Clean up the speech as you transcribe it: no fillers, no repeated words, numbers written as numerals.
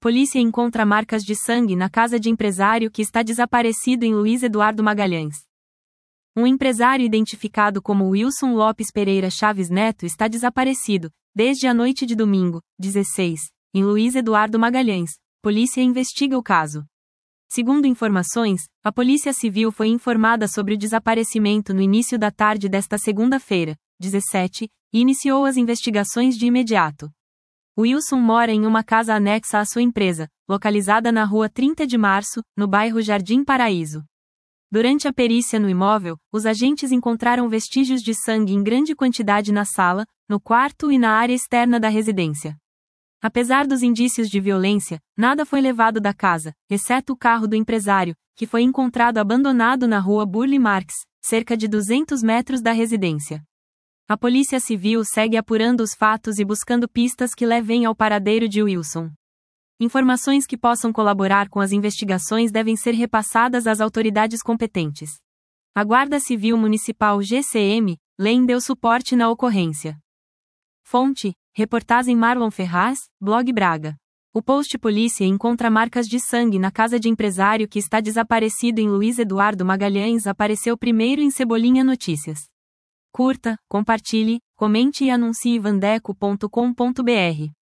Polícia encontra marcas de sangue na casa de empresário que está desaparecido em Luiz Eduardo Magalhães. Um empresário identificado como Wilson Lopes Pereira Chaves Neto está desaparecido, desde a noite de domingo, 16, em Luiz Eduardo Magalhães. Polícia investiga o caso. Segundo informações, a Polícia Civil foi informada sobre o desaparecimento no início da tarde desta segunda-feira, 17, e iniciou as investigações de imediato. Wilson mora em uma casa anexa à sua empresa, localizada na rua 30 de Março, no bairro Jardim Paraíso. Durante a perícia no imóvel, os agentes encontraram vestígios de sangue em grande quantidade na sala, no quarto e na área externa da residência. Apesar dos indícios de violência, nada foi levado da casa, exceto o carro do empresário, que foi encontrado abandonado na rua Burle Marx, cerca de 200 metros da residência. A Polícia Civil segue apurando os fatos e buscando pistas que levem ao paradeiro de Wilson. Informações que possam colaborar com as investigações devem ser repassadas às autoridades competentes. A Guarda Civil Municipal GCM, LEM deu suporte na ocorrência. Fonte: reportagem Marlon Ferraz, Blog Braga. O post Polícia encontra marcas de sangue na casa de empresário que está desaparecido em Luiz Eduardo Magalhães apareceu primeiro em Cebolinha Notícias. Curta, compartilhe, comente e anuncie vandeco.com.br.